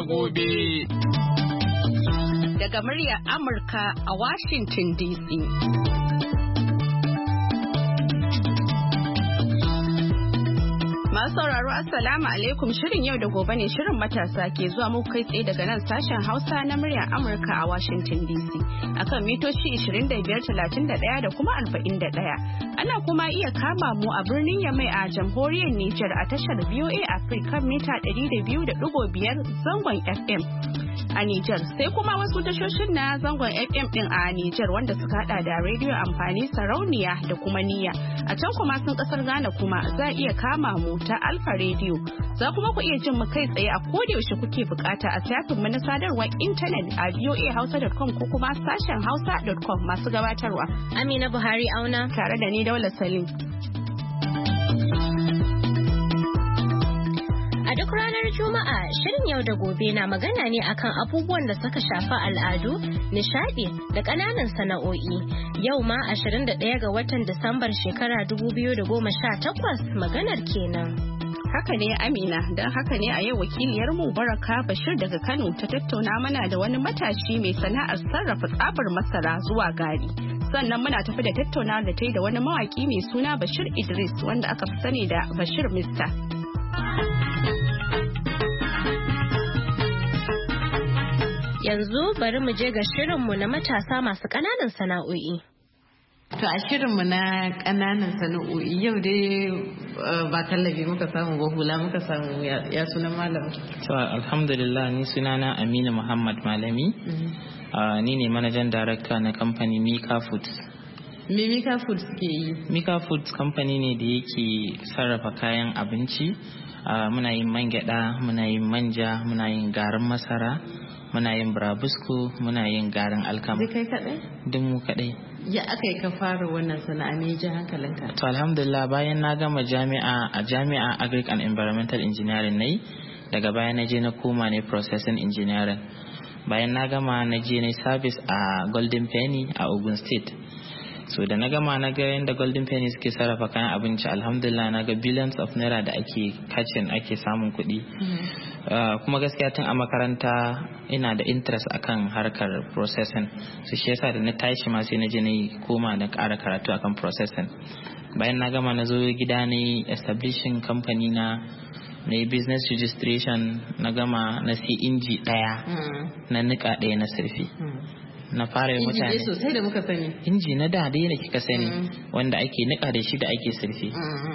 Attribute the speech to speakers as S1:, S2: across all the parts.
S1: gobe.
S2: Daga muryar Amurka a Washington DC. Masu sauraro Assalamu alaikum, shirin yau da gobe ne, shirin matasa ke zuwa muku kai tsaye daga nan sashen Hausa na muryar Amurka a Washington DC akan mitoci 25, 31 da kuma 41. Ana kuma iya kama mu a birnin Yamai a jamhuriyar Nijar a tashar VOA Africa mita 200.5 zangon FM. A Nijar sai kuma wasu tashoshin na zangon FM din a Nijar wanda suka hada da rediyo amfani sarauniya da kuma niyya. A can kuma sun kasar Ghana kuma za iya kama mu ta Alfa Radio. Za kuma ku iya jin mu kai tsaye a kodayaushe kuke bukata a shafin mu na sadarwar intanet a voahausa.com ko kuma sashen hausa.com. Masu gabatarwa
S3: Amina Buhari Auna
S2: tare da ni Daula Salim.
S3: A duk ranar Juma'a, shirin yau da gobe na magana ne akan abubuwan da suka shafi al'adu, nishadi da ƙananan sana'o'i. Yau ma 21 ga watan Disambar shekara 2018 maganar kenan.
S2: Haka ne Amina, don haka ne a yau wakiliyarmu Baraka Bashir daga Kano ta tattauna mana da wani matashi mai sana'ar sarrafa tsabar masara zuwa gari. Sannan muna tafi da tattauna da ta yi da wani mawaki mai suna Bashir Idris wanda aka fi sani da Bashir Mista.
S3: Yanzu bari mu je ga shirinmu na matasa masu ƙananan sana'o'i.
S4: To a shirinmu na ƙananan sana'o'i yau dai ba tallafi muka samu ba, hula muka samu. Ya sunan malam?
S1: To alhamdulillah, ni sunana Aminu Muhammad Malami. Ni ne manajan darakta na kamfani Mika Foods.
S4: Me Mika Foods ke yi?
S1: Mika Foods kamfani ne da yake sarrafa kayan abinci. Muna yin man gyada, muna yin manja, muna yin garin masara, muna yin burabusko, muna yin garin alkama.
S4: Zai kai kaɗai?
S1: Duk mu kaɗai.
S4: Ya aka yi ka fara wannan sana'a, me ji hankalinka?
S1: To alhamdulillah, bayan na gama jami'a Agric and Environmental Engineering nayi, daga baya na je na koma ne Processing Engineering. Bayan na gama na je na service a Golden Penny a Ogun State. So da na gama na ga yadda Golden Penny suke sarrafa kayan abinci, alhamdulillah na ga billions of naira da ake samun kuɗi. Kuma gaskiya tun a makaranta ina da interest akan harkar processing, so shi yasa da na tashi ma sai na je na koma na ƙara karatu akan processing. Bayan na gama na zo gida na establishing company na yi business registration, na gama na sai inji ɗaya na niƙa ɗaya na sirfi. Na fara yi mutane
S4: inji sosai da muka sani,
S1: inji na da dai da kika sani wanda ake nika da shi da ake sirfi.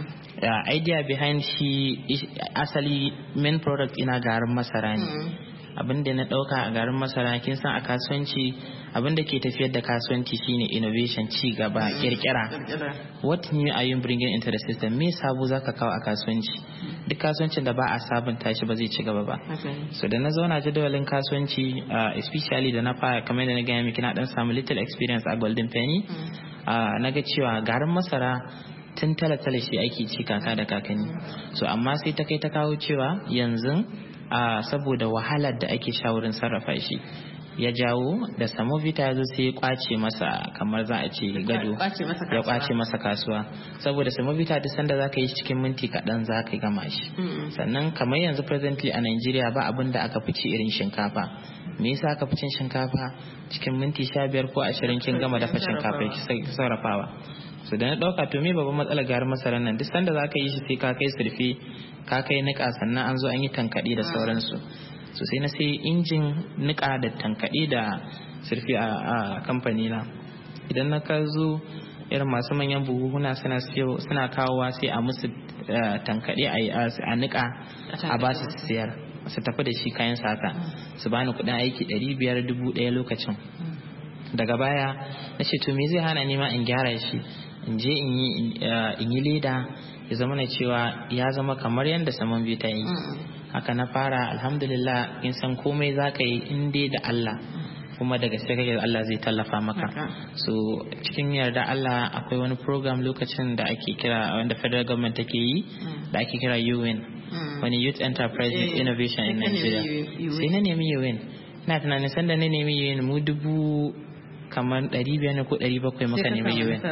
S1: Idea behind shi asali main product ina garin masara ne. Abinda na dauka a garin masara, kin san a kasuwanci abinda ke tafiyar da kasuwanci shine innovation, ci gaba, kirkira. What new are you bringing into the system? Me sabo zaka kawo a kasuwanci? Duk kasuwancin da ba a sabunta shi ba zai ci gaba ba. So da na zauna jadawalin kasuwanci, especially da na fara kamar da na gaya miki, na dan samu little experience a Golden Penny. Na ga cewa garin masara tun tale-tale shi ake ci kaka da kakanni. So amma sai ta kai ta kawo cewa yanzu saboda wahalar da ake sha wurin sarrafa shi, ya jawo da samovita ya zo sai ya kwace masa, kamar za a ce gado, ya kwace masa kasuwa. Saboda samovita duk sanda za ka yi cikin minti kaɗan za ka gama shi. Sannan kamar yanzu presently a Nigeria ba abin da aka fi ci irin shinkafa. Me yasa aka fi cin shinkafa? Cikin minti 15 ko 20 kin gama dafa shinkafa ki sarrafawa. So da na dauka to me babban matsalar garin masarar nan, duk sanda za ka yi shi sai ka kai surfi, ka kai niƙa, sannan an zo an yi tankaɗe da sauransu. So sai na sai injin niƙa da tankaɗe da surfi a kamfani na. Idan na ka zo irin masu manyan buhuhuna suna kawowa sai a musu tankaɗe a niƙa a ba su siyar, su tafi da shi kayan sata, su bani kuɗin aiki 500,000 lokacin. Daga baya na ce to me zai hana ni ma in gyara shi, in je in yi leda, ya zama na cewa ya zama kamar yadda saman bita yi. Haka na fara, alhamdulillah. In san komai za ka yi in dai da Allah, kuma daga sai kake Allah zai tallafa maka. So cikin yarda Allah akwai wani program lokacin da ake kira, wanda federal government take yi, da ake kira UN, wani Youth Enterprise Innovation in Nigeria. Sai na nemi UN, ina tunanin sanda na nemi UN mu 500 ko 700 muka nemi UN.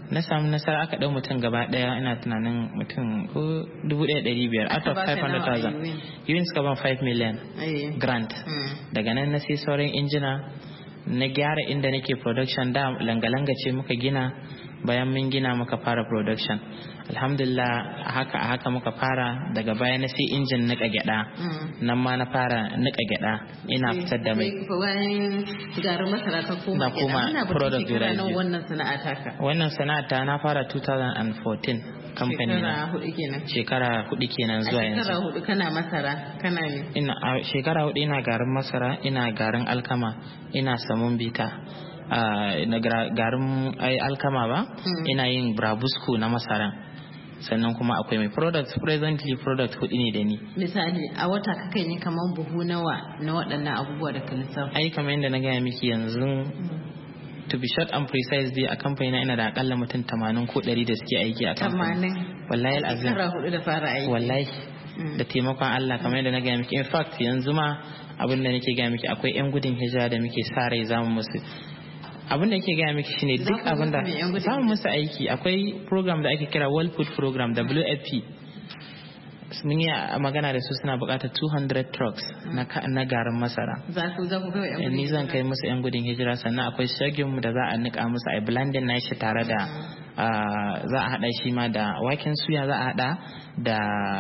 S1: na samu nasara aka ɗau mutum gaba ɗaya ina tunanin mutum ko 1,500 out of 500,000 yun suka ban 5 million grant. Daga nan na sai sauran injina na gyara inda nake production da langa-langa ce muka gina, bayan mun gina muka fara production alhamdulillah a haka muka fara. Daga baya na sai injin nika gyada nan ma na fara nika gyada ina fitar da mai
S4: bayan garin masara ka koma
S1: product guda biyu. Wannan sana'a ta na fara 2014 kamfani na shekara 4 kenan zuwa yanzu.
S4: Shekara 4 kana masara kana ne?
S1: Shekara 4 ina garin masara, ina garin alkama, ina samun bita. Na garin alkama ba ina yin brabusco na masara, sannan kuma akwai mai presently product 4 ne da ni.
S4: Misali a wata kakan yi kaman buhu nawa na waɗannan abubuwa da ka lissafa?
S1: Ai kamar yadda na gaya miki yanzu, to be short and precise dai a kamfani na ina da akalla mutum 80 ko 100 da suke aiki a kamfani.
S4: 80
S1: wallahi alazim.
S4: Shekara 4 da fara aiki.
S1: Wallahi da taimakon Allah kamar yadda na gaya miki. In fact yanzu ma abin da nake gaya miki akwai 'yan gudun hijira da muke sa rai zamu musu. Abin da yake gaya miki shine duk abin da zamu musu aiki. Akwai program da ake kira World Food Program WFP. Mun yi magana da su, suna bukatar 200 trucks na garin masara.
S4: Za ku kai 'yan gudun
S1: ni zan kai musu 'yan gudun hijira. Sannan akwai shagin da za a nika musu a blending na shi tare da za a hada shi ma da waken suya, za a hada da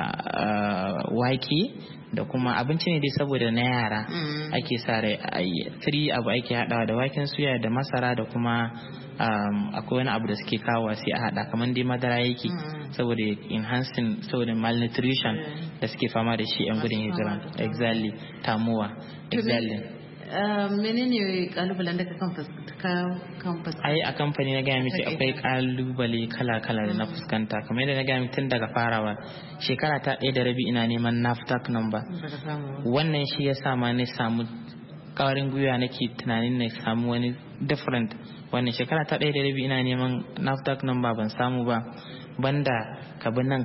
S1: wake da kuma abinci ne dai saboda na yara ake sa rai a yi 3 abu ake hadawa da waken suya da masara da kuma akwai wani abu da suke kawo sai a hada kamar dai madara yake saboda enhancing, saboda malnutrition da suke fama da shi 'yan gudun hijira. Exactly, tamuwa. Exactly.
S4: Menene kalubalen da kan fuskanta?
S1: Ai a kamfani na gaya miki akwai kalubale kala-kala da na fuskanta. Kamar yadda na gaya miki tun daga farawa shekara ta 1 da rabi ina neman NAFDAC number. Wannan shi ya sa ma na samu kawarin gwiwa nake tunanin na samu wani different. Wannan shekara ta 1 da rabi ina neman NAFDAC number ban samu ba, banda kabinan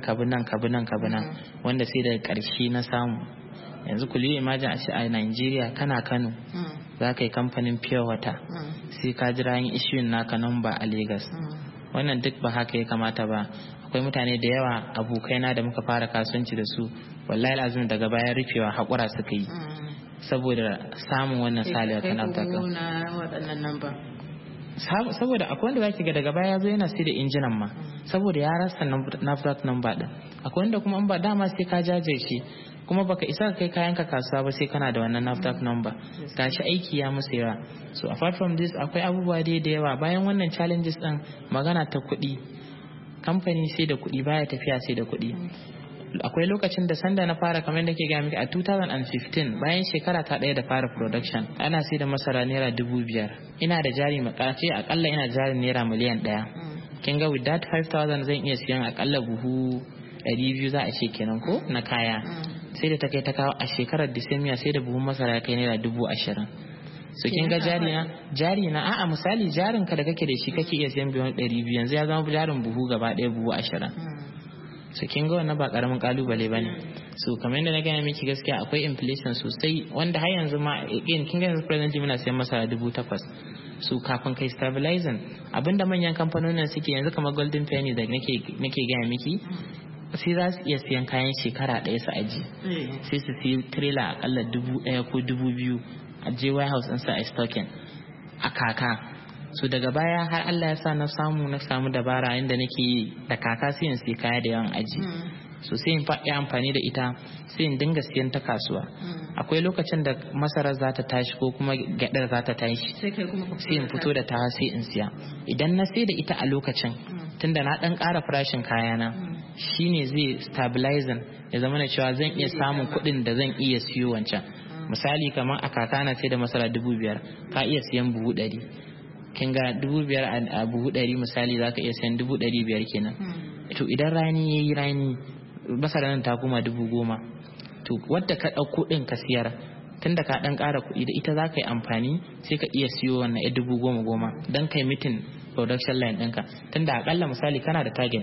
S1: wanda sai daga karshe na samu. Yanzu ku liye imagine a Nigeria kana Kano za ka yi kamfanin pure water sai ka jira yin issue naka number a Lagos. Wannan duk ba haka ya kamata ba. Akwai mutane da yawa abokaina da muka fara kasuwanci da su, wallahi lazim daga bayan rufewa haƙura suka yi saboda samun wannan saliya ta NAFDAC. Saboda akwai wanda zaki ga daga baya zo yana sai da injinan ma saboda ya rasa NAFDAC number din. Akwai wanda kuma in ba dama sai ka jajirce kuma baka isa kai kayan ka kasuwa ba sai kana da wannan NAFDAC number. Gashi aiki ya musu yawa. So apart from this akwai abubuwa dai da yawa. Bayan wannan challenges din, magana ta kuɗi. Kamfani sai da kuɗi baya tafiya sai da kuɗi. Akwai lokacin da sanda na fara kamar da ke gaya miki a 2015 bayan shekara ta 1 da fara production ana sai da masara naira 5,000. Ina da jari makace akalla ina jari naira miliyan 1. Kin ga with that 5,000 zan iya siyan akalla buhu 200 za a ce kenan ko na kaya. Sai da ta kai ta kawo a shekarar Disemiya sai da buhun masara ya kai naira 20,000. So kin ga jari na a'a misali jarin ka da kake da shi kake iya siyan buhun 200 yanzu ya zama jarin buhu gaba ɗaya buhu 20. So kin ga wannan ba karamin kalubale bane. So kamar yadda na gaya miki gaskiya akwai inflation sosai wanda har yanzu ma again kin ga yanzu presently muna siyan masara 8,000. So kafin kai stabilizing abinda manyan kamfanonin suke yanzu kamar Golden Penny da nake gaya miki sai za su iya siyan kayan shekara 1 su aji sai su siya trailer akalla 1,000 ko 2,000 a je warehouse sa a stocking a kaka. So daga baya har Allah ya sa na samu dabara inda nake yi da kaka sai in sai kaya da yawan aji. So sai in yi amfani da ita sai in dinga siyan ta kasuwa. Akwai lokacin da masarar za ta tashi ko kuma gyadar za ta tashi sai in fito da ta sai in siya. Idan na sai da ita a lokacin tunda na dan ƙara farashin kayana shine zai stabilizing ya zama na cewa zan iya samun kuɗin da zan iya siyo wancan. Misali kamar a kaka na sai da masara 5,000 ka iya siyan buhu 100. Kin ga 5,000 a buhu 100 misali za ka iya siyan 500 kenan. To idan rani yayi rani masara nan ta koma 10,000. To wadda ka ɗauko ɗin ka siyar tunda ka ɗan ƙara kuɗi da ita za ka yi amfani sai ka iya siyo wannan 10,000 don kai mitin production line ɗinka. Tunda akalla misali kana da target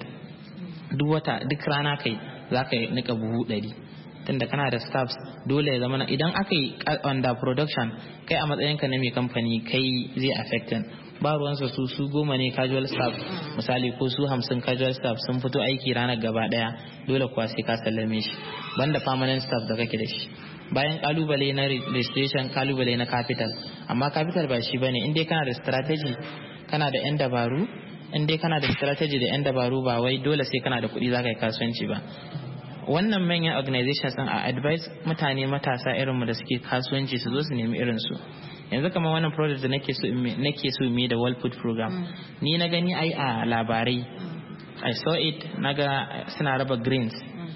S1: duk rana kai za ka nika buhu 100. Tunda kana da staffs dole ya zama idan aka yi under production kai a matsayinka na mai kamfani kai zai affecting ba ruwansa su 10 ne casual staff misali ko su 50 casual staff sun fito aiki ranar gaba daya dole kuwa sai ka sallame shi banda permanent staff da kake da shi. Bayan kalubale na registration, kalubale na capital, amma capital ba shi bane. In dai kana da strategy, kana da yan dabaru, in dai kana da strategy da yan dabaru ba wai dole sai kana da kuɗi zaka yi kasuwanci ba. Wannan manyan organizations din a advice mutane matasa irinmu da suke kasuwanci su zo su nemi irin su. Yanzu kamar wannan project da nake so mu da World Food Program, ni na gani ai a labarai, I saw it, naga suna raba greens.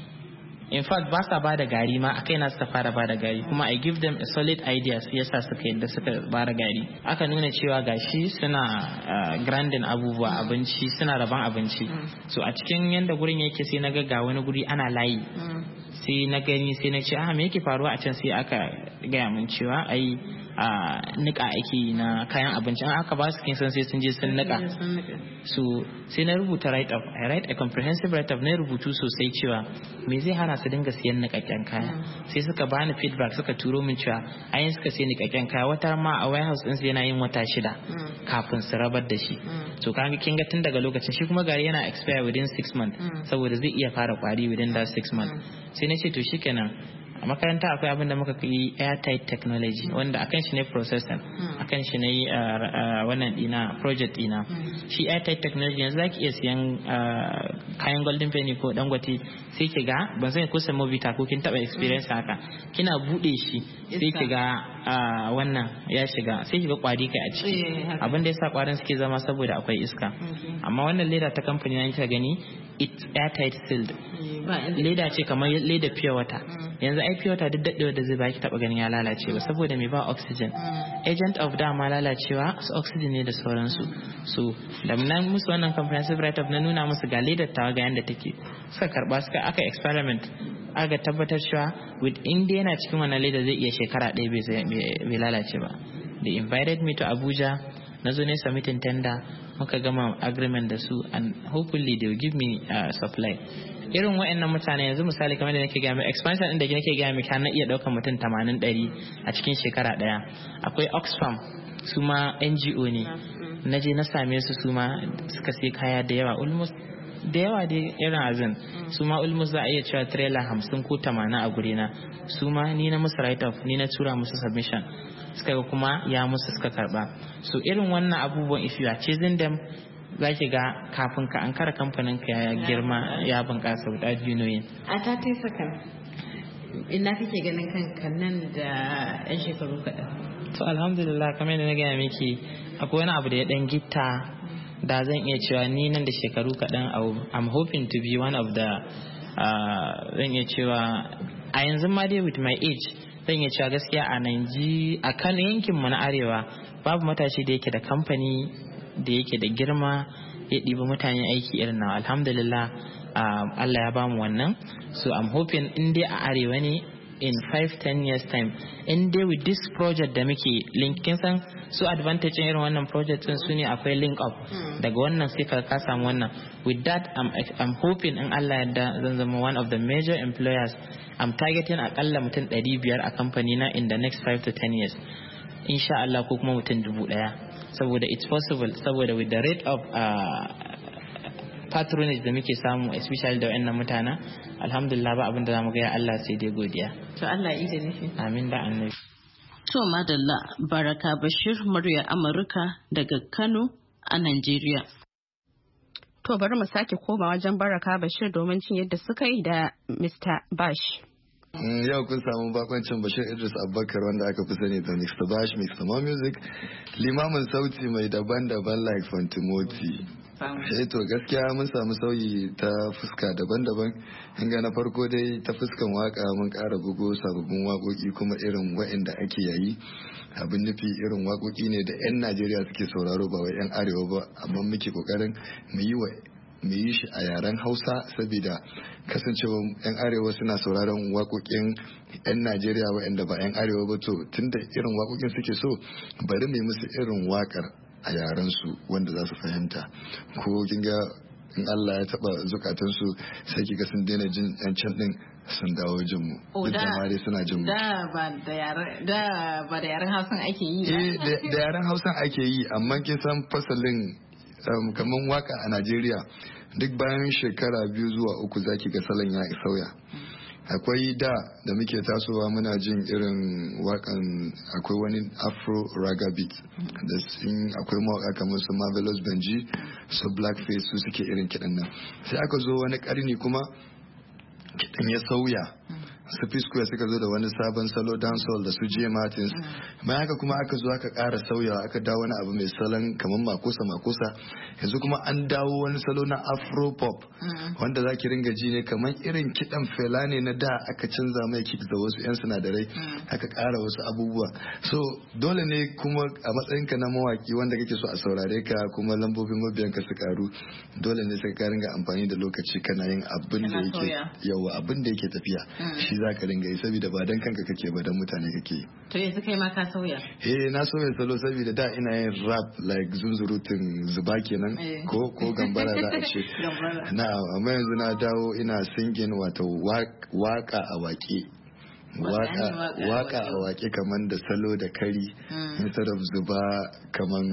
S1: In fact ba sa bada gari ma akai na suka fara bada gari, kuma I give them a solid idea yasa suka yadda suka bada gari. Aka nuna cewa gashi suna grandin abubuwa abinci, suna raban abinci. So a cikin yanda gurin yake sai naga ga wani guri ana layi. Sai na gani sai na ce me yake faruwa a can, sai aka gaya min cewa ai nika ake na kayan abinci, an aka ba su kin san sai sun je sun nika. So sai na rubuta write up, I write a comprehensive write up, na rubutu sosai cewa me zai hana su dinga siyan nikakken kaya. Sai suka bani feedback, suka turo min cewa ayin suka siya nikakken kaya wata ma a warehouse din su yana yin wata 6 kafin su rabar da shi. So kan kin ga tun daga lokacin shi kuma gari yana expire within 6 months saboda zai iya fara kwari within that 6 months. Sai na ce to shikenan a makaranta akwai abin da muka yi airtight technology wanda akan shi ne processing, akan shi ne wannan dina project dina. Shi airtight technology yanzu zaki iya siyan kayan golden penny ko dangote sai ki ga ban san ko Semovita ko kin taba experience haka, kina bude shi sai ki ga wannan ya shiga sai ki ga kwari kai a ciki. Abin da yasa kwarin suke zama saboda akwai iska. Amma wannan leda ta kamfani na ta gani it's airtight sealed, leda ce kamar leda pure water. Yanzu ai pure water duk daɗewa da zai baki taɓa ganin ya lalace ba saboda me ba oxygen. Agent of dama lalacewa su oxygen ne da sauransu. So da nan musu wannan comprehensive write up na nuna musu ga ledar tawa ga yanda take, suka karba suka aka experiment aka tabbatar cewa with India yana cikin wannan leda zai iya shekara 1 bai lalace ba. They invited me to Abuja, na zo ne submitting tender, muka gama agreement da su and hopefully they will give me supply. Irin wa'annan mutane yanzu misali kamar da nake gaya mai expansion din da nake gaya mai kan na iya daukar mutum 80-100 a cikin shekara daya. Akwai Oxfam su ma NGO ne, na je na same su ma suka sai kaya da yawa, almost da yawa dai irin azin su ma almost za a iya cewa trailer 50 ko 80 a guri na. Su ma ni na musu write up, ni na tura musu submission, suka ga kuma ya musu suka karba. So irin wannan abubuwan if you are chasing them za ki ga kafin ka an kara kamfanin ka ya girma ya bunkasa without you knowing.
S4: A ta saka ina kake ganin kanka nan da yan shekaru kaɗan?
S1: To alhamdulillah kamar yadda na gaya miki akwai wani abu da ya dan gitta da zan iya cewa ni nan da shekaru kaɗan I'm hoping to be one of the zan iya cewa a yanzu ma dai with my age zan iya cewa gaskiya a kan yankin mu na arewa babu matashi da yake da kamfani da yake da girma ya ɗiba mutane aiki irin na. Alhamdulillah Allah ya bamu wannan. So I'm hoping in dai a arewa ne in 5-10 years time, in dai with this project da muke linkin san su advantage irin wannan project din su ne akwai link up daga wannan sai ka samu wannan. With that I'm hoping in Allah yadda zan zama one of the major employers. I'm targeting akalla mutum 500 a kamfani na in the next 5 to 10 years insha Allah, ko kuma mutum 1000 saboda it's possible, saboda with the rate of patronage da muke samu especially da wayannan mutana alhamdulillah ba abin da zamu ga ya Allah sai dai godiya.
S4: To Allah ya nufi.
S1: Amin da annabi.
S4: To madalla, Baraka Bashir, murya Amurka daga Kano a Najeriya.
S2: To bari mu sake koma wajen Baraka Bashir domin cin yadda suka yi da Mr. Bash.
S5: Yau kun samu bakoncin Bashir Idris Abubakar wanda aka fi sani da Mr. Bash, Mr. More Music, limamin sauti mai daban-daban like Fantimoti. To gaskiya mun samu sauyi ta fuska daban-daban. Inga na farko dai ta fuskan waka mun ƙara bugo sababbin waƙoƙi kuma irin waɗanda ake yayi. Abin nufi irin waƙoƙi ne da 'yan Najeriya suke sauraro ba wai 'yan Arewa ba, amma muke ƙoƙarin mu yi shi a yaren Hausa saboda kasancewa 'yan Arewa suna sauraron waƙoƙin 'yan Najeriya waɗanda ba 'yan Arewa ba. To tunda irin waƙoƙin suke so bari mu yi musu irin waƙar a yaren su wanda za su fahimta. Ko kin ga in Allah ya taba zukatansu sai kiga sun daina jin yan can din sun dawo jin mu duk da ma dai suna jin mu
S4: da ba da yaren Hausan ake yi
S5: da yaren Hausan ake yi amma kin san fasalin kaman waka a Najeriya duk bayan shekara 2 zuwa 3 zaki ga salon ya sauya. Akwai da muke tasowa muna jin irin wakan akwai wani afro raga beat da akwai mawaka kamar su Marvelous Benji su Blackface su suke irin kiɗan nan. Sai aka zo wani ƙarni kuma kiɗan ya sauya, su P-Square suka zo da wani sabon salo dancehall da su J Martins. Bayan haka kuma aka zo aka ƙara sauyawa, aka dawo wani abu mai salon kamar makosa yanzu kuma an dawo wani salo na afro pop wanda zaki ringa ji ne kamar irin kiɗan Fela ne na da aka canza mai kick da wasu 'yan sinadarai aka ƙara wasu abubuwa. So dole ne kuma a matsayinka na mawaki wanda kake so a saurare ka kuma lambobin mabiyanka su karu, dole ne sai ka ringa amfani da lokaci kana yin abin da yake yawa abin da yake tafiya shi za ka ringa yi saboda ba dan kanka kake ba dan mutane kake yi.
S4: To yanzu kai ma ka sauya?
S5: Na sauya salo saboda da ina yin rap like zunzurutun zuba kenan ko gambara za a ce. Na amma yanzu na dawo ina singing wato waka a waƙe. Waka a waƙe kaman da salo da kari instead of zuba kaman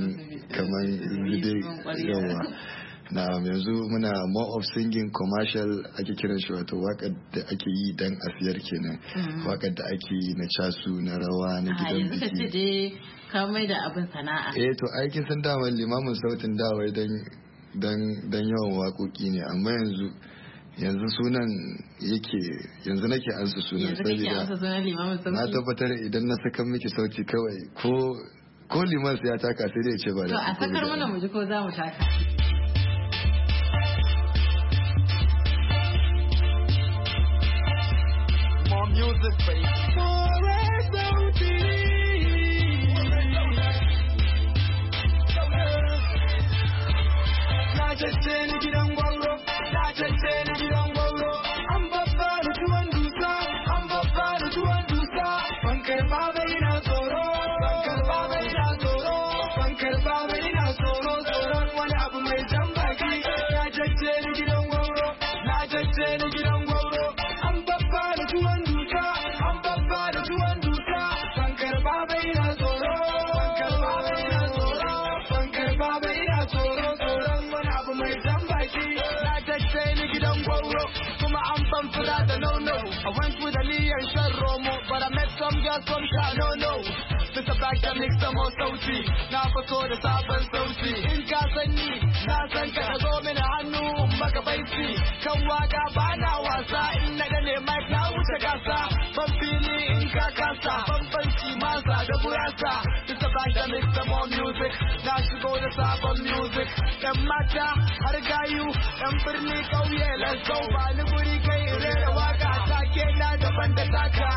S5: yawa. Na yanzu muna more of singing commercial ake kiran shi wato wakar da ake yi dan a siyar kenan, wakar da ake yi na casu na rawa na gidan biki.
S4: Yanzu ka ce ka mai da abin sana'a.
S5: To aikin san dama limamin sautin dawai dan yawan waƙoƙi ne amma yanzu sunan yake yanzu nake ansa sunan saboda na tabbatar idan na saka miki sauti kawai ko liman sai ya taka sai dai ya ce ba da.
S4: To a sakar mana mu ji ko za mu taka.
S6: Music, baby. Na jace ni gidan gwamro, na jace ni gidan gwamro. An babba da tuwon dusa, an babba da tuwon dusa. Ban karba bai na tsoro, ban karba bai na tsoro, ban karba bai na tsoro, tsoron wani abu mai jan baki. Na jace ni gidan gwamro, na jace ni gidan gwamro. An babba da tuwon dusa, an babba da tuwon dusa. Ban karba bai na tsoro, ban karba bai na tsoro, ban karba bai na tsoro, tsoron wani abu mai jan baki. Na jace ni gidan gwamro, kuma an ban fura da nono. I went with a niyyar shan romo, but I met some girls from Kanono. Mr. Black da mix da more sauti, na fito da sabon sauti. In ka san ni, na san ka zo mini hannu maka baiti. Kan waka ba na wasa, in na gane mic na wuce gasa. Ban fili in ka kasa, bambanci masa da gurasa. Mr. Black da mix da more music, na shigo da sabon music. Yan mata har gayu, yan birni kauye let's go. Ba ni guri kai rera waka, take na daban da taka.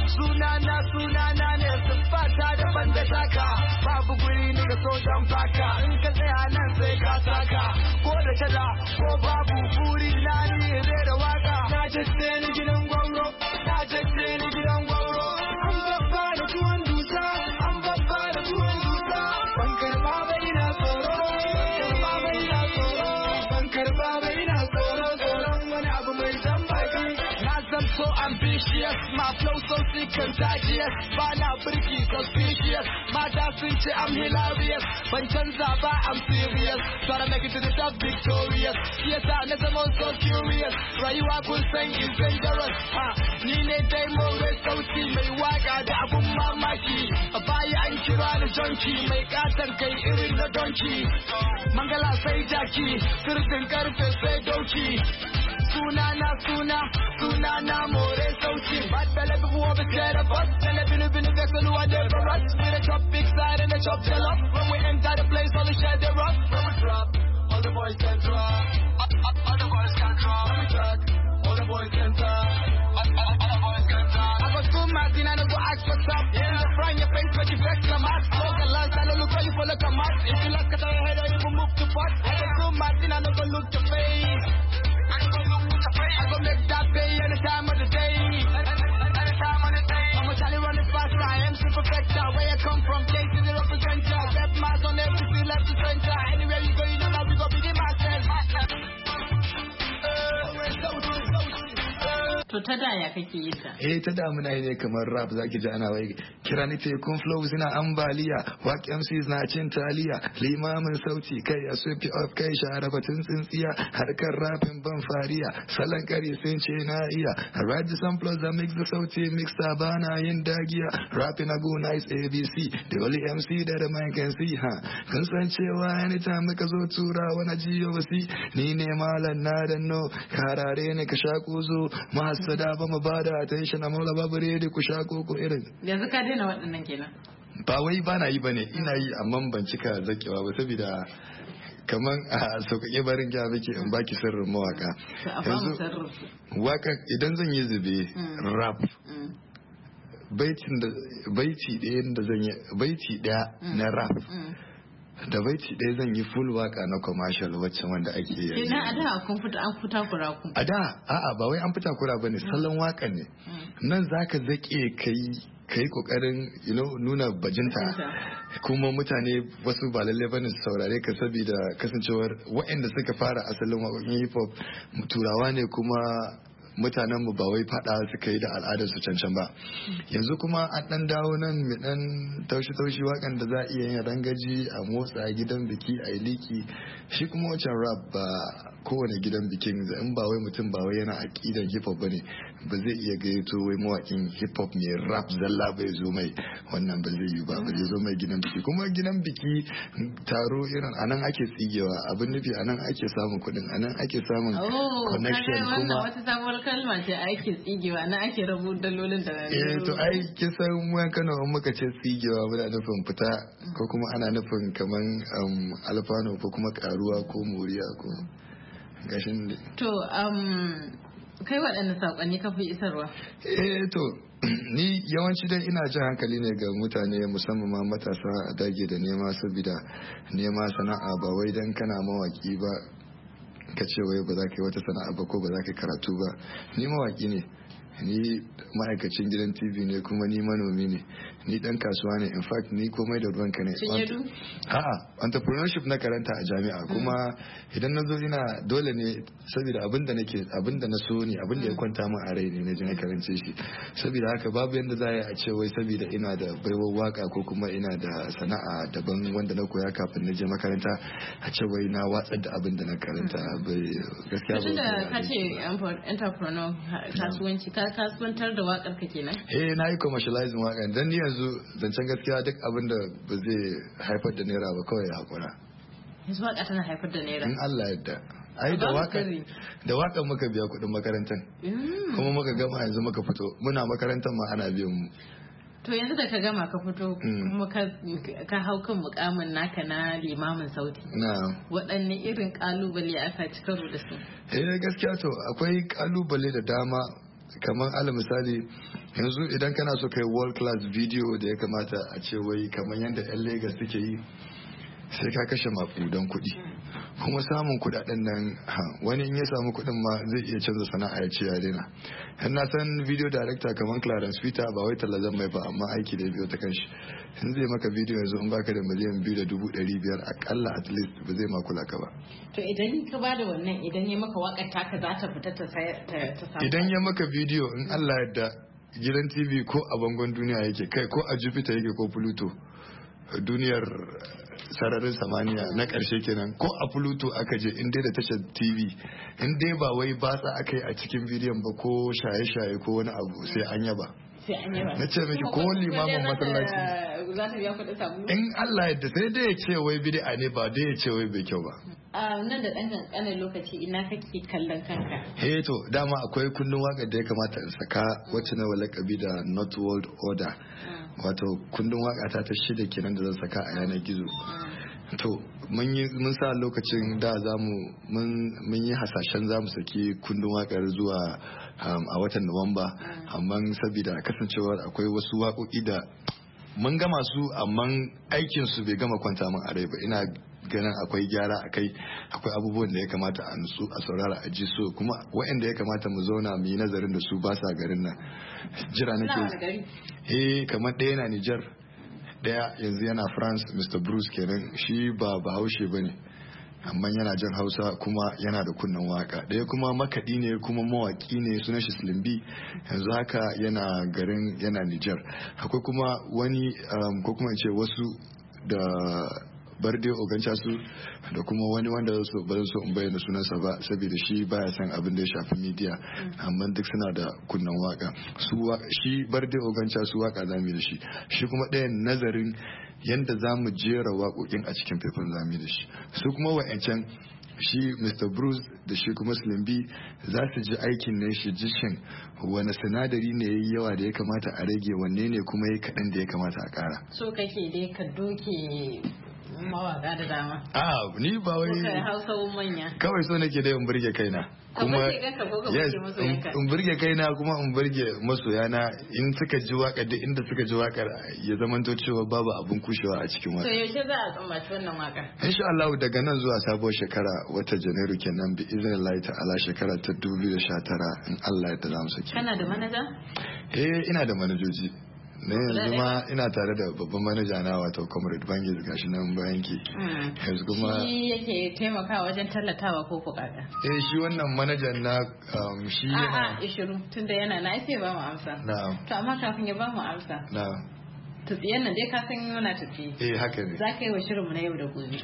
S6: Sunana ne siffata daban da taka. Babu guri ni ga sojan faka, in ka tsaya nan sai ka saka. Ko da tada ko babu buri na ni rera waka. Na jace ni gidan gwamro, na jace ni gidan gwamro. An babba da tuwon dusa, an babba da tuwon dusa. Ban karba bai na tsoro, ban karba bai na tsoro, ban karba bai na tsoro, tsoron wani abu mai jan baki. Na zam so ambitious, my flow so sick contagious. Bana birki suspicious, mata sun ce I'm hilarious. Ban canza ba I'm serious, tryna make it to the top victorious. Yasa na zama so curious, rayuwa kun san is dangerous. Ni ne dai more sauti mai waka da abun mamaki. A baya an kira ni jonki, mai katon kai irin na donki. Mangala sai jaki, sirtin karfe sai doki. Sunana more sauti. Bad belly before we scared of us. And the binu vessel who are there for us. With a chop big side and a chop shell up. When we enter the place, all the shed they rock. When we drop, all the boys can drop. All the boys can drop. When we track, all the boys can talk. All the boys can talk. I got two mad and I go ask for some. In the front, your face, but you flex the mask. Look at last, I don't look how you follow the mask. If you look at your head, you will move to pot. I got two mad and I don't go look your face. I go make that pay any time of the day. Any time of the day. I'm a Charlie running fast. I am super perfecta. Where I come from, K to the representer. Rep mass on every street, left to center. Anywhere you go, you know now we go be the masters.
S4: To ta da ya kake yi ta?
S5: Ta da muna yi ne kamar rap zaki ji ana wai kira ni tekun flows na ambaliya, waƙ MCs na cin taliya, limamin sauti kai a sweep up kai share batun tsintsiya, harkar rapin ban fariya, salon kari sun ce na iya, write the samplers that mix the sauti mixta bana yin dagiya, rapping a go nice ABC, the only MC that the man can see, kun san cewa anytime muka zo tura wani GOC, ni ne malam na danno, karare ne ka sha kuzo, mahasada ba mu bada attention amma babu redi ku sha koko irin.
S4: Yanzu ka daina waɗannan kenan.
S5: Ba wai ba na yi ba ne, ina yi amma ban cika zakewa ba saboda kaman a sauƙaƙe barin gya muke in baki sirrin mawaka. Yanzu waka idan zan yi zube rap baiti ɗaya na rap da baiti ɗaya zan yi full waka na commercial wacce wanda ake yi.
S4: Ina a da an fita kura ku. A
S5: da ba wai an fita kura bane salon waka ne. Nan zaka zake kai kokarin nuna bajinta kuma mutane wasu ba lalle bane su saurare ka saboda kasancewar waɗanda suka fara asalin waƙoƙin hip hop turawa ne kuma mutanen mu ba wai fada suka yi da al'adar su cancan ba. Yanzu kuma an dan dawo nan mai dan taushi wakan da za a iya yin rangaji a motsa gidan biki a liki, shi kuma wancan rap ba kowane gidan bikin in ba wai mutum ba wai yana aqidan hip hop bane ba zai iya gayyato wai mawakin hip hop mai rap zalla bai zo mai, wannan ba zai yi ba zai zo mai gidan biki. Kuma gidan biki taro irin anan ake tsigewa, abin nufi anan ake samun kuɗin, anan ake samun connection. Kuma
S4: kalma ce ake tsigewa na ake rabu dalolin da
S5: to ai kisan mu Kano in muka ce tsigewa muna nufin fita ko kuma ana nufin kaman alfano ko kuma karuwa ko moriya ko gashin ne.
S4: To kai waɗanne saƙonni ka fi isarwa?
S5: To ni yawanci dai ina jin hankali ne ga mutane musamman ma matasa a dage da nema saboda nema sana'a ba wai dan kana mawaki ba ka ce wai ba za ka yi wata sana'a ba ko ba za ka yi karatu ba. Ni mawaki ne, ni ma'aikacin gidan TV ne, kuma ni manomi ne, ni dan kasuwa ne, in fact ni komai da ruwanka ne. Entrepreneurship na karanta a jami'a, kuma idan na zo ina dole ne saboda abinda na so ne, abinda ya kwanta min a rai ne na je na karance shi. Saboda haka babu yanda za a ce wai saboda ina da baiwar waka ko kuma ina da sana'a daban wanda na koya kafin na je makaranta a ce wai na watsar da abinda na karanta. Gaskiya ba.
S4: Tunda ka ce entrepreneur kasuwanci ka kasuwantar da wakar ka kenan?
S5: Na yi commercializing wakar dan ni yanzu zancen gaskiya duk abin da ba zai haifar da naira ba kawai ya hakura.
S4: Yanzu waka tana haifar da naira?
S5: In Allah yadda. Ai da waka muka biya kuɗin makarantar. Kuma muka gama yanzu muka fito muna makarantar ma ana biyan mu.
S4: To yanzu da ka gama ka fito kuma ka hau kan mukamin naka na limamin sauti. Waɗanne irin kalubale aka ci karo da su?
S5: Gaskiya to akwai kalubale da dama, kamar ala misali yanzu idan kana so kai world class video da ya kamata a ce wai kamar yadda 'yan Lagos suke yi sai ka kashe makudan kuɗi, kuma samun kuɗaɗen nan wani in ya samu kuɗin ma zai iya canza sana'a ya ce ya daina. Na san video director kamar Clarence Peter ba wai talla zan mai ba amma aiki da biyo ta kanshi, in zai maka video yanzu in baka da miliyan 2,500,000 akalla at least ba zai makula ka ba.
S4: To idan ka bada wannan idan ya maka wakar taka za ta fita ta samu?
S5: Idan ya maka video in Allah yadda gidan TV ko a bangon duniya yake kai ko a Jupiter yake ko Pluto, duniyar sararin samaniya na ƙarshe kenan, ko a Pluto aka je in dai da tashar TV in dai ba wai batsa aka yi a cikin bidiyon ba ko shaye-shaye ko wani abu sai an yaba. Na ce miki ko limamin masallaci in Allah yadda sai dai ya ce wai bid'a ne ba dai ya ce wai bai kyau ba.
S4: Nan da ɗan ƙanƙanin lokaci ina kake kallon kanka?
S5: To dama akwai kundin waƙar da ya kamata in saka wacce na walakabi da Not World Order, wato kundin waƙa ta 6 kenan da zan saka a yanar gizo. To mun sa lokacin da mun yi hasashen zamu saki kundin waƙar zuwa a watan Nuwamba, amma saboda kasancewar akwai wasu waƙoƙi da mun gama su amma aikin su bai gama kwanta min a rai ba, ina ganin akwai gyara akwai abubuwan da ya kamata a nutsu a saurara a ji so, kuma waɗanda ya kamata mu zauna mu yi nazarin da su ba sa garin nan. Jira nake kamar ɗaya na Niger, ɗaya yanzu yana France, Mr. Bruce kenan, shi ba Bahaushe bane amma yana jin Hausa kuma yana da kunnen waka. Ɗaya kuma makaɗi ne kuma mawaki ne, sunan shi Slim B, yanzu haka yana Niger. Akwai kuma wani ko kuma in ce wasu da Barde Ogancha su da kuma wani wanda ba so in bayyana sunansa ba saboda shi baya san abin da ya shafi media, amma duk suna da kunnen waka. Shi Barde Ogancha su waka zamu da shi kuma ɗayan nazarin yanda zamu jera waƙoƙin a cikin faifan zamu da shi. Su kuma wa'ancan shi Mr. Bruce da shi kuma Slim B za su ji aikin ne shi jishin wani sinadari ne yayi yawa da ya kamata a rage, wanne ne kuma yayi kaɗan da ya kamata a ƙara.
S4: So kake dai ka doke mawaka da dama.
S5: Ni ba wai
S4: Hausa manya.
S5: Kawai so nake dai in burge kaina. Kuma yes, in burge kaina kuma in burge masoyana, in suka ji waka da inda suka ji wakar ya zamanto cewa babu abun kushewa a cikin waka.
S4: To yaushe za a tsammaci wannan waka?
S5: Insha Allah daga nan zuwa sabuwar shekara wata Janairu kenan bi iznillahi ta'ala shekara ta 2019 in Allah ya za mu saki.
S4: Kana da manaja?
S5: Ina da manajoji. Na yanzu ma ina tare da babban manaja na wato Comrade Bangis gashi nan bayan ki. Yanzu kuma
S4: shi yake taimakawa wajen tallatawa ko kokaka.
S5: Shi wannan manajan na shi yana
S4: ishiru tunda yana na sai ba mu amsa.
S5: Na'am.
S4: To amma kafin ya ba mu amsa.
S5: Na'am.
S4: Tafiyan nan dai ka san yana tafi.
S5: Haka ne.
S4: Za ka yi wa shirinmu na yau da gobe.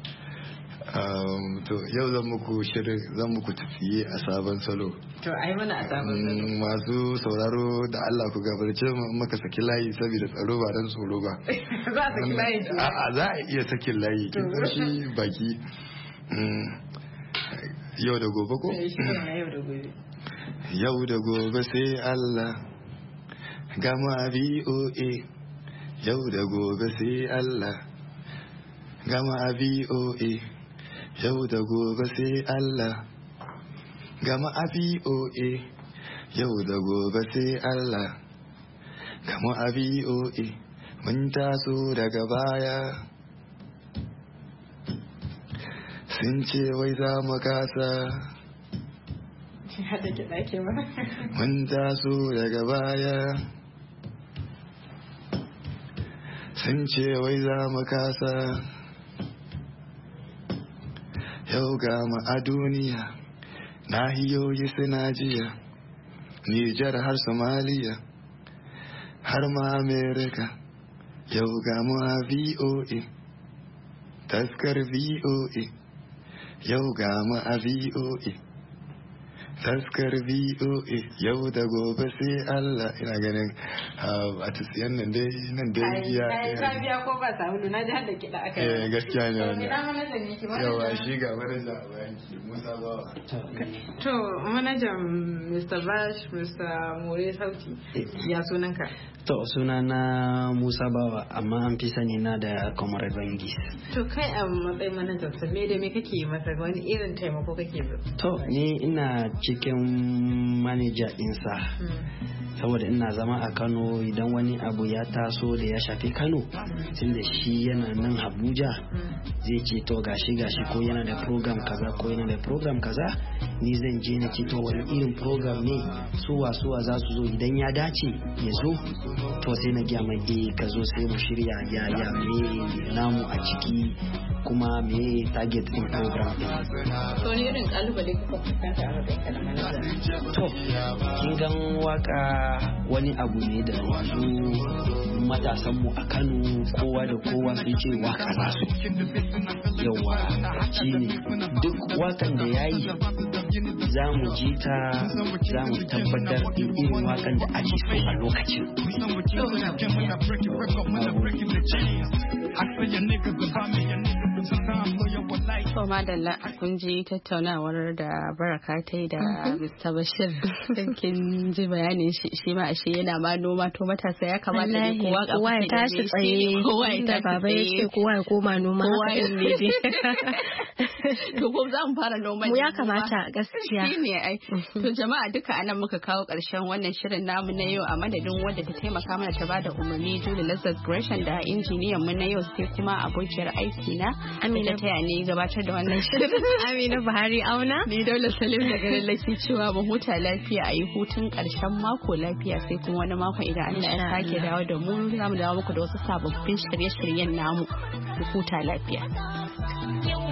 S5: To yau zan muku tafiye a sabon salo.
S4: To ai mana a sabon salo.
S5: Masu sauraro da Allah ku gabarce maka saki layi saboda tsaro ba dan tsoro ba.
S4: Za a saki layi.
S5: Za a iya sakin layi. Kin san shi baki. Yau da gobe ko?
S4: Yau da gobe.
S5: Yau da gobe sai Allah. Gama VOA. Yau da gobe sai Allah. Gama VOA. Yau da gobe sai Allah. Gama a VOA. Yau da gobe sai Allah. Gama a VOA. Mun taso daga baya. Sun ce wai za mu kasa. Mun taso daga baya. Sun ce wai za mu kasa. Yau ga mu a duniya, nahiyoyi suna jiya, Nijar har Somaliya, har ma Amerika. Yau ga mu a VOA, taskar VOA. Yau ga mu a VOA, taskar VOA. Yau da gobe sai Allah. Ina ganin a tasiyan nan dai
S4: ya biya ko ba samu na ji har da kiɗa aka yi.
S5: Gaskiya ne wannan.
S4: Ina manajan yake manajan.
S5: Yawa shi ga manajan a bayan ki Musa Bawa.
S4: To manajan Mr. Bash, Mr. More Sauti, ya sunanka?
S7: To sunana Musa Bawa amma an fi sani na da Comrade Bangis.
S4: To kai a matsayin manajan sa me da me kake masa, wani irin taimako kake ba?
S7: To ni ina cikin manaja ɗinsa saboda ina zama a Kano. Idan wani abu ya taso da ya shafi Kano tunda shi yana nan Abuja zai ce to gashi ko yana da program kaza ko yana da program kaza, ni zan je na ce to wani irin program ne suwa za su zo, idan ya dace ya zo to sai na gya mai ka zo sai mu shirya ya me namu a ciki kuma me target din program din.
S4: To ne irin kalubale kuka fuskanta a matsayin kana manaja?
S7: To kin gan waka wani abu ne da yanzu matasan mu a Kano kowa da kowa sun ce waka za su yawa shine duk wakan da yayi za mu ji ta, za mu tabbatar da irin wakan da ake so a lokacin.
S2: To madalla kun ji tattaunawar da Baraka ta yi da Mr. Bashir. Kin ji bayanin shi ma ashe yana ma noma, to matasa ya kamata ne kowa ya tashi tsaye, kowa ya tashi baba ya ce kowa ya koma noma, kowa ya ne. To ko za mu fara noma mu ya kamata gaskiya. Shine ai. To jama'a duka anan muka kawo ƙarshen wannan shirin namu na yau, a madadin wanda ta taimaka mana ta bada umarni Julie Lazarus Gresham da injiniyan mu na yau, sai kuma abokiyar aiki na Amina ta ne gabatar da wannan shirin. Amina Buhari Auna. Ni Daula Salim daga Lallaki cewa mu huta lafiya, a yi hutun ƙarshen mako lafiya, sai kuma wani mako idan Allah ya sake dawo da mu za mu dawo muku da wasu sababbin shirye-shiryen namu. Ku huta lafiya.